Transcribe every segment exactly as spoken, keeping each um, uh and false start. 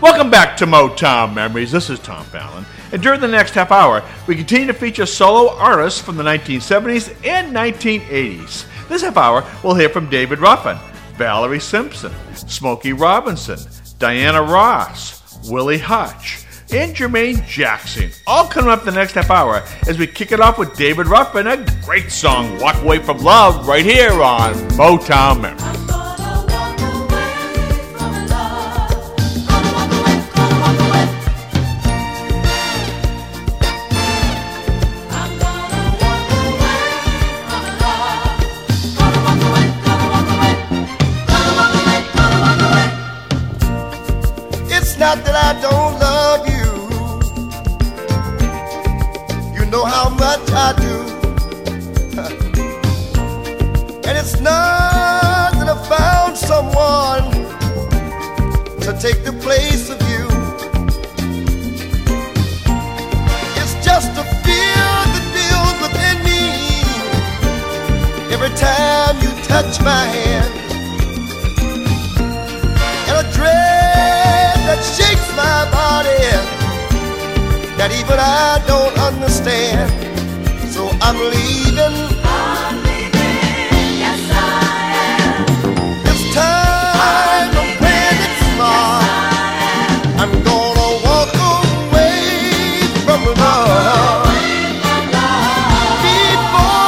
Welcome back to Motown Memories. This is Tom Fallon. And during the next half hour, we continue to feature solo artists from the nineteen seventies and nineteen eighties. This half hour, we'll hear from David Ruffin, Valerie Simpson, Smokey Robinson, Diana Ross, Willie Hutch, and Jermaine Jackson. All coming up the next half hour as we kick it off with David Ruffin, a great song, Walk Away From Love, right here on Motown Memories. Not that I don't love you, you know how much I do. And it's not that I found someone to take the place of you. It's just a fear that builds within me every time you touch my hand, and a dread that shakes my body that even I don't understand. So I'm leaving. I'm leaving. Yes, I am. This time yes, I'm playing it smart. Yes, I'm gonna walk away from love. Away from love. Before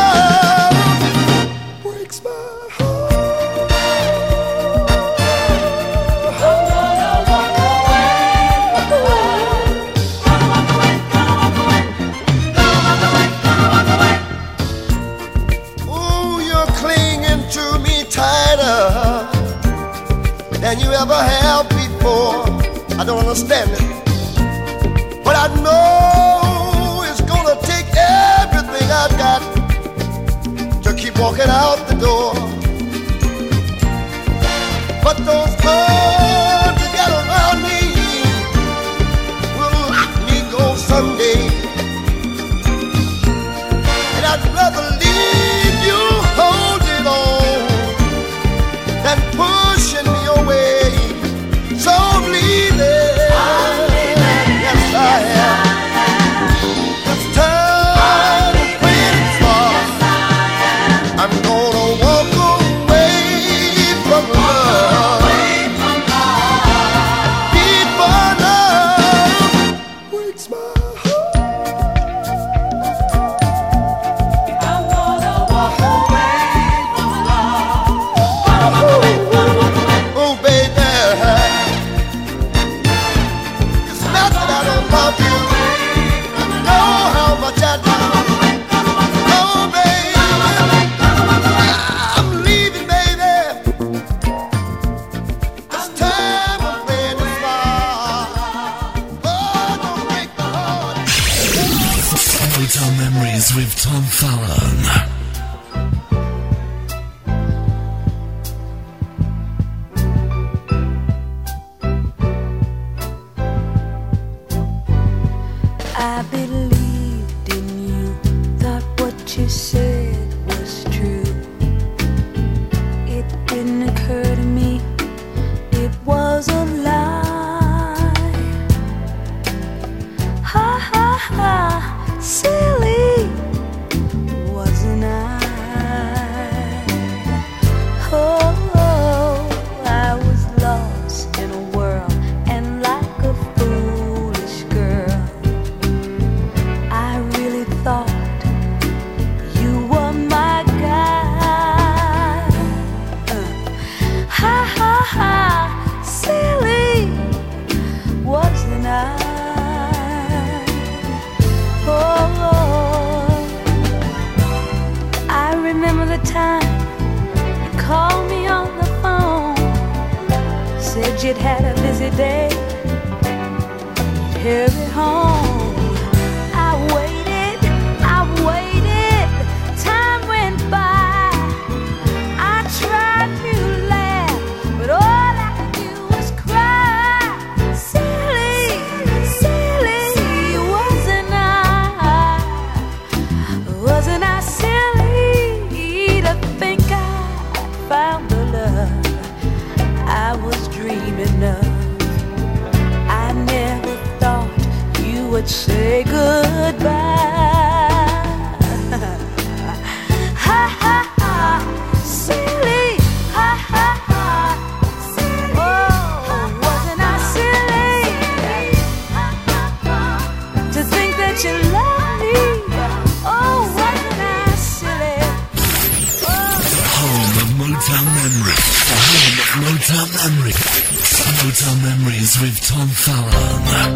love breaks my heart. Than you ever have before. I don't understand it, but I know it's gonna take everything I've got to keep walking out the door. But those arms you got around me will let me go someday, and I'd rather leave you holding on than pushing me away. So I'm leaving. I'm leaving. Yes, I am. This time I'm playing smart. Yes, I'm gonna walk away from love. Away from love. Before love breaks my with Tom Fallon. I believed in you, thought what you said was true. It didn't occur to me it was a lie. Ha ha ha, silly wasn't I? Oh, oh, I was lost in a world, and like a foolish girl, I really thought you were my guy. Uh, ha ha ha, silly wasn't I? Oh, I remember the time you called me on the phone, said you'd had a busy day, you'd hurry home. I waited, I waited, time went by. I tried to laugh, but all I could do was cry. Silly, silly, wasn't I? Wasn't I silly to think I found the love I was dreaming of? would say goodbye. Ha ha ha, silly, ha ha ha, silly. Oh, wasn't I silly to think that you loved me? Oh, wasn't I silly? The home of Motown Memory. The home of Motown Memory. Motown Memories with Tom Fallon.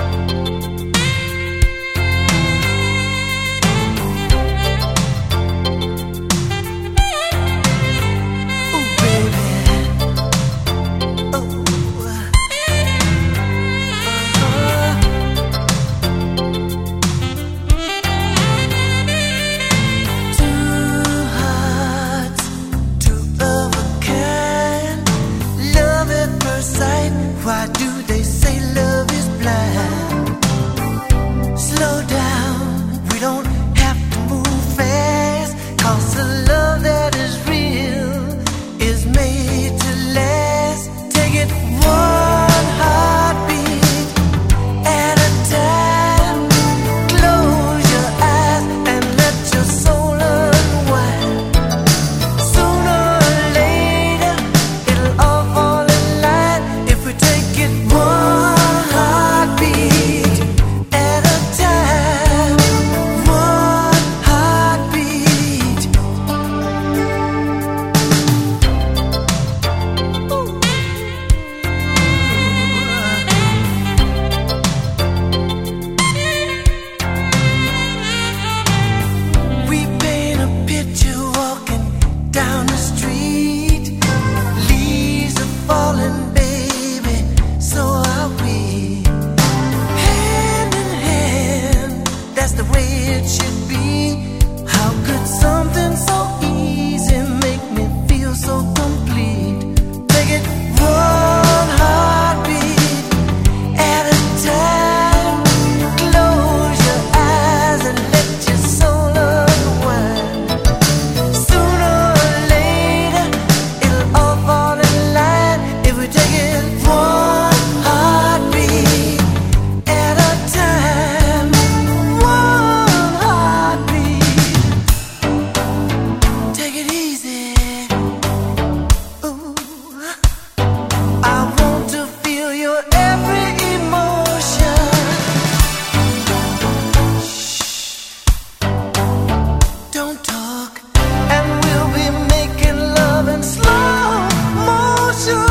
Why do they say love is blind? Slow down, we don't have to move fast, 'cause the love that is real is made to last. Take it one heartbeat at a time. Close your eyes and let your soul unwind. Sooner or later, it'll all fall in line if we take it one heartbeat at a time. One heartbeat. We paint a picture walking down the street. Leaves are falling, baby, so are we. Hand in hand, that's the way it should be. How could something so easy make me feel so complete? Take it one heartbeat at a time. Close your eyes and let your soul unwind. Sooner or later, it'll all fall in line if we take it one heartbeat at a time. One heartbeat. Take it easy. Ooh. I want to feel your every emotion. Don't talk, and we'll be making love in slow motion.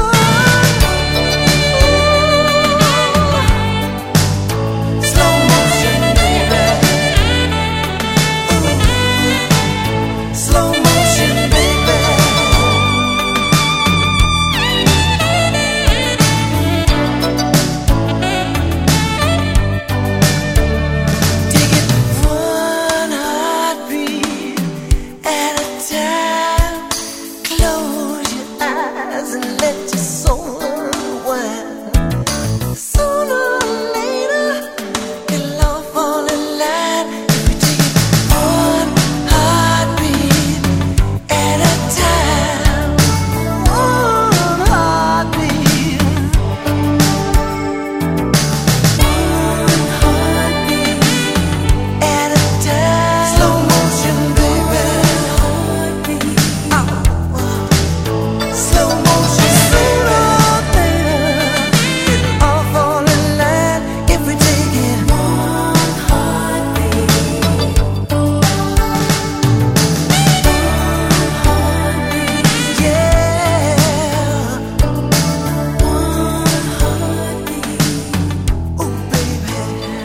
Slow motion, baby. Ooh. Slow motion, baby. Take it one heartbeat at a time. Close your eyes and let your soul unwind. Sooner or later, it'll all fall in line if we take it one heartbeat at a time. One heartbeat. One heartbeat at a time. Slow motion, baby. Oh. Slow motion, sooner or later, it'll all fall in line if we take it one heartbeat. One heartbeat, yeah. One heartbeat. Oh, baby.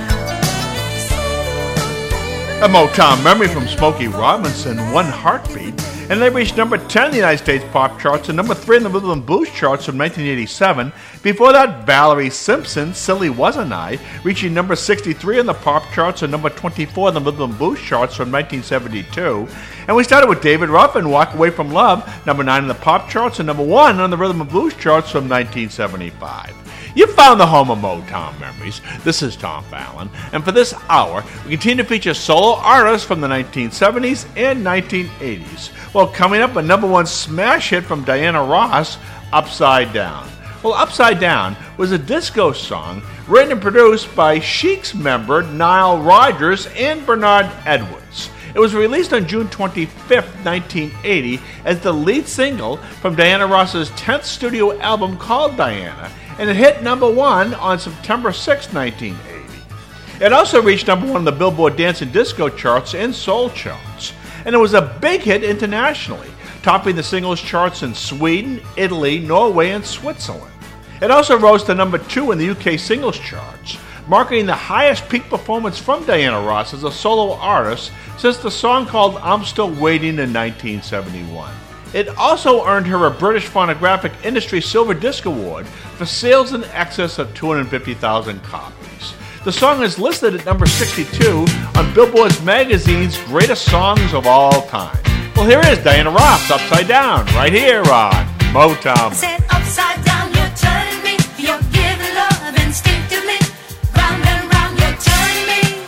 A Motown memory from Smokey Robinson, One Heartbeat, and they reached number ten in the United States pop charts and number three in the rhythm and blues charts from nineteen eighty-seven. Before that, Valerie Simpson, Silly Wasn't I, reaching number sixty-three in the pop charts and number twenty-four in the rhythm and blues charts from nineteen seventy-two. And we started with David Ruffin, Walk Away From Love, number nine in the pop charts and number one on the rhythm and blues charts from nineteen seventy-five. You found the home of Motown Memories. This is Tom Fallon, and for this hour, we continue to feature solo artists from the nineteen seventies and nineteen eighties. Well, coming up, a number one smash hit from Diana Ross, Upside Down. Well, Upside Down was a disco song written and produced by Chic's member Nile Rodgers and Bernard Edwards. It was released on June twenty-fifth, nineteen eighty as the lead single from Diana Ross's tenth studio album called Diana, and it hit number one on September sixth, nineteen eighty. It also reached number one on the Billboard Dance and Disco charts and soul charts, and it was a big hit internationally, topping the singles charts in Sweden, Italy, Norway, and Switzerland. It also rose to number two in the U K singles charts, marking the highest peak performance from Diana Ross as a solo artist since the song called I'm Still Waiting in nineteen seventy-one. It also earned her a British Phonographic Industry Silver Disc Award for sales in excess of two hundred fifty thousand copies. The song is listed at number sixty-two on Billboard's magazine's Greatest Songs of All Time. Well, here is Diana Ross, Upside Down, right here on Motown. Said upside down, you turn me. You're giving love instinctively. Round and round, you turn me.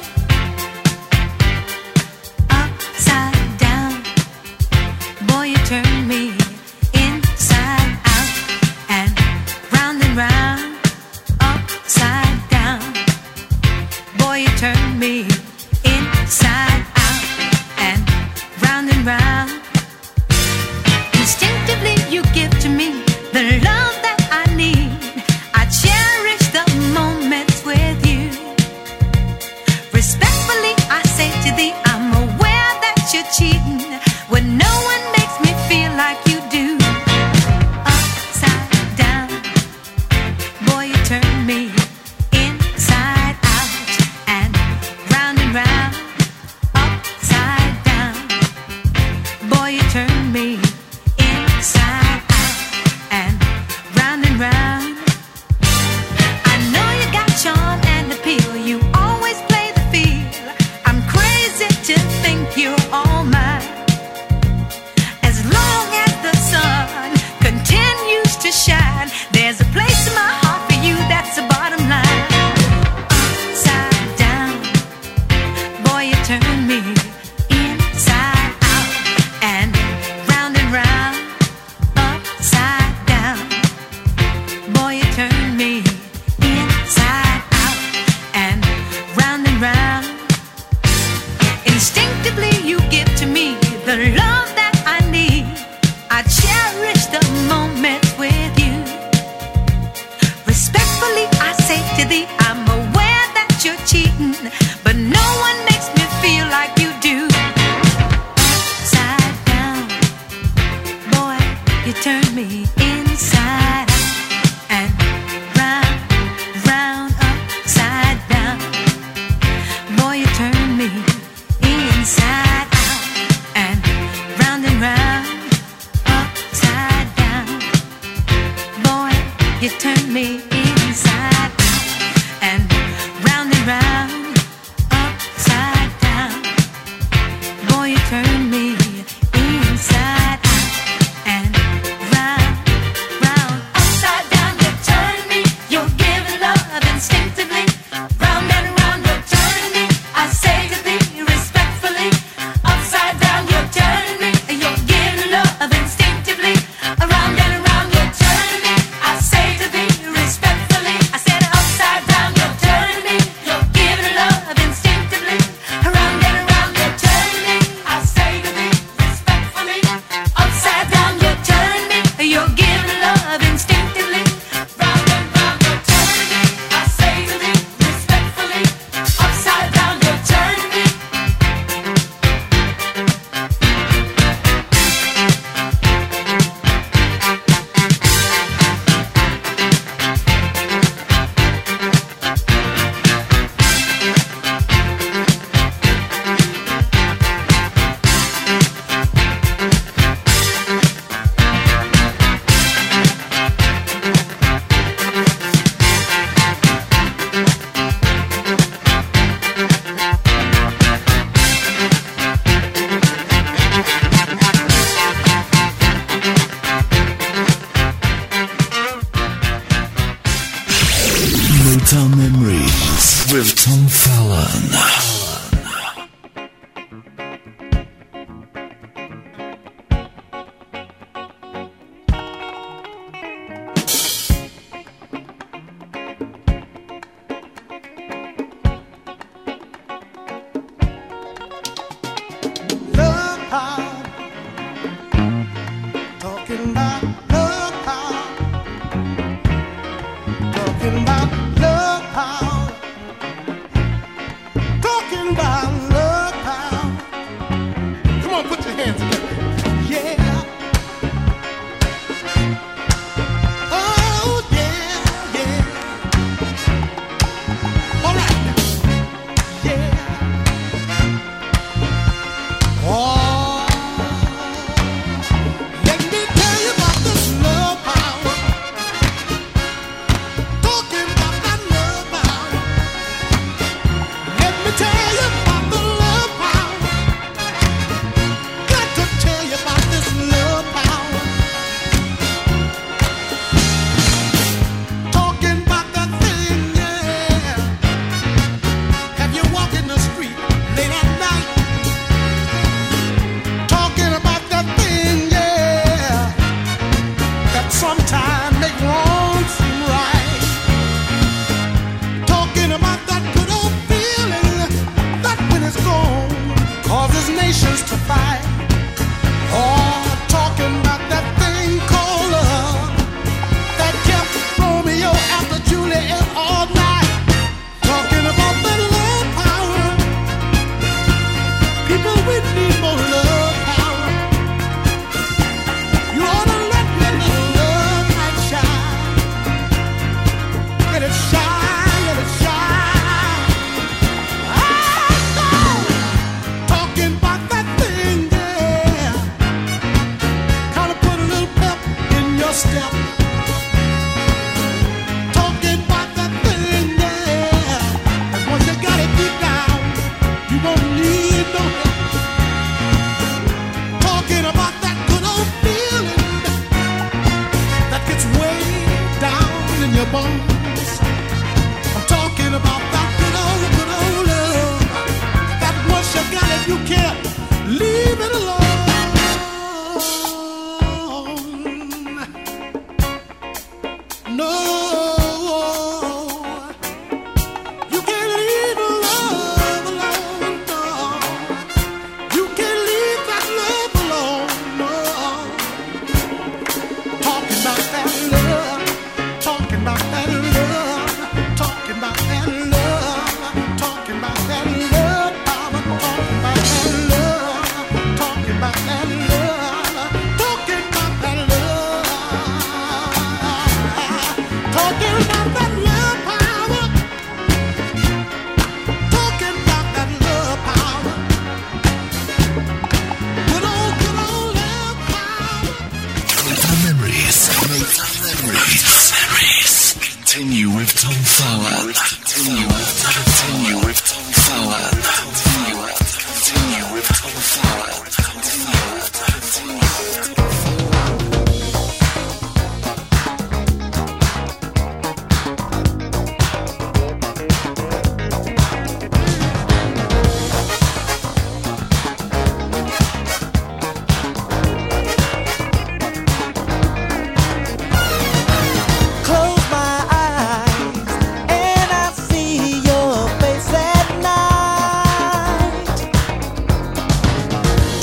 Upside down, boy, you turn me inside out and round and round. Upside down, boy, you turn me inside out and round and round. Instinctively you give to me the love that I need. I cherish the moments with you. Respectfully I say to thee, I'm aware that you're cheating when no one makes me feel like you do. Upside down, boy, you turn me inside out and round and round. Upside down, boy, you turn me inside out and round and round. I know you got charm and appeal. You always play the field. I'm crazy to think you're all mine. As long as the sun continues to shine, there's a place in my heart for you. That's the bottom line. Upside down, boy, you turn me inside out and round and round. Upside down, boy, you turn me inside out and round and round. Instinctively you give to me the love that I need. I cherish the moments with you. Respectfully I say to thee, I'm aware that you're cheating, but no one makes me feel like you do. Upside down, boy, you turn me inside out and round, round, upside down. Boy, you turn me inside out and round and round. Upside down, boy, you turn me inside out and round and round. Upside down, boy, you turn me inside out and round, round. Upside down, you turn me. You're giving love instinctively. Round and round, you turn me. I say to thee respectfully. Upside down, you turn me. You're giving love instinctively. Around and around, you turn me. I say to thee respectfully. I said upside down, you turn me. You're giving love instinctively. Around and around, you turn me. I say to thee respectfully. Upside down, you turn me. You're giving love instinctively. Round and round, you turn me. I say to thee respectfully. Upside down, you turn me. Motown Memories with Tom Fallon. Face at night.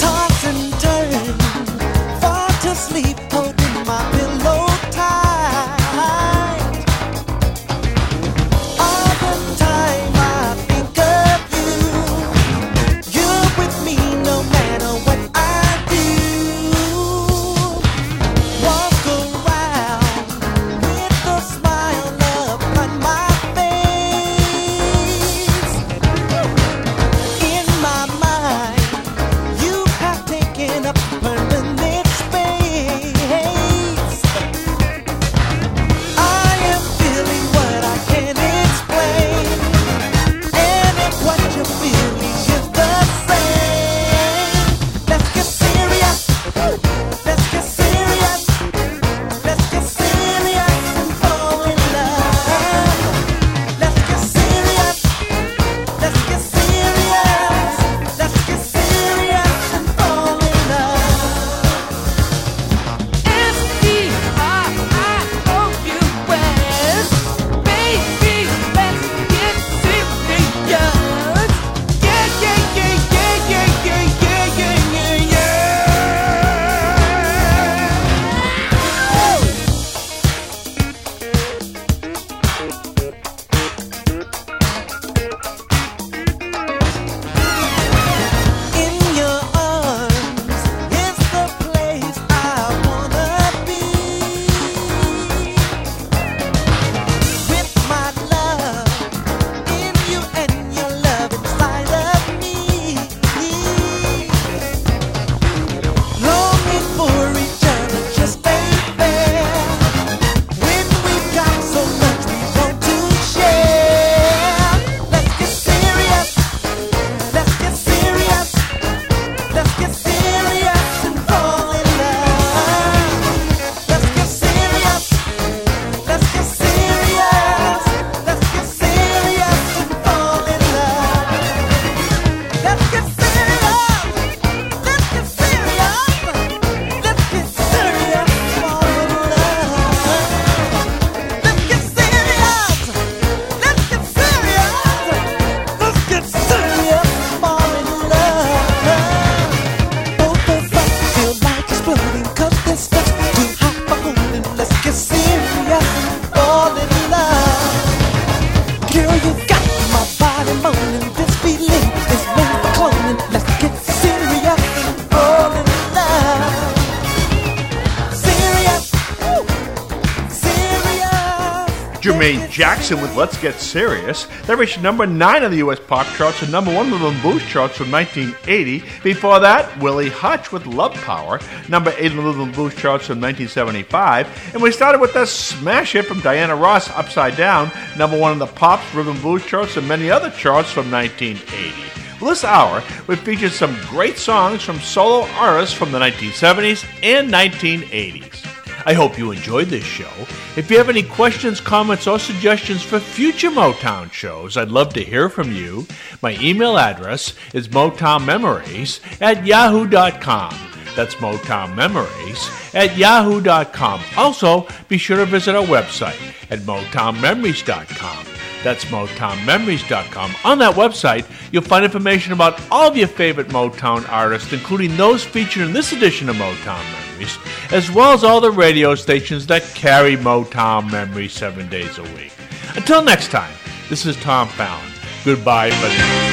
Jane Jackson with Let's Get Serious. That reached number nine on the U S pop charts and number one on the blues charts from nineteen eighty. Before that, Willie Hutch with Love Power, number eight on the rhythm and blues charts from nineteen seventy-five. And we started with that smash hit from Diana Ross, Upside Down, number one on the pops, rhythm and blues charts, and many other charts from nineteen eighty. Well, this hour, we've featured some great songs from solo artists from the nineteen seventies and nineteen eighties. I hope you enjoyed this show. If you have any questions, comments, or suggestions for future Motown shows, I'd love to hear from you. My email address is motownmemories at yahoo dot com. That's motownmemories at yahoo dot com. Also, be sure to visit our website at motown memories dot com. That's motown memories dot com. On that website, you'll find information about all of your favorite Motown artists, including those featured in this edition of Motown Memories, as well as all the radio stations that carry Motown Memories seven days a week. Until next time, this is Tom Fallon. Goodbye for now.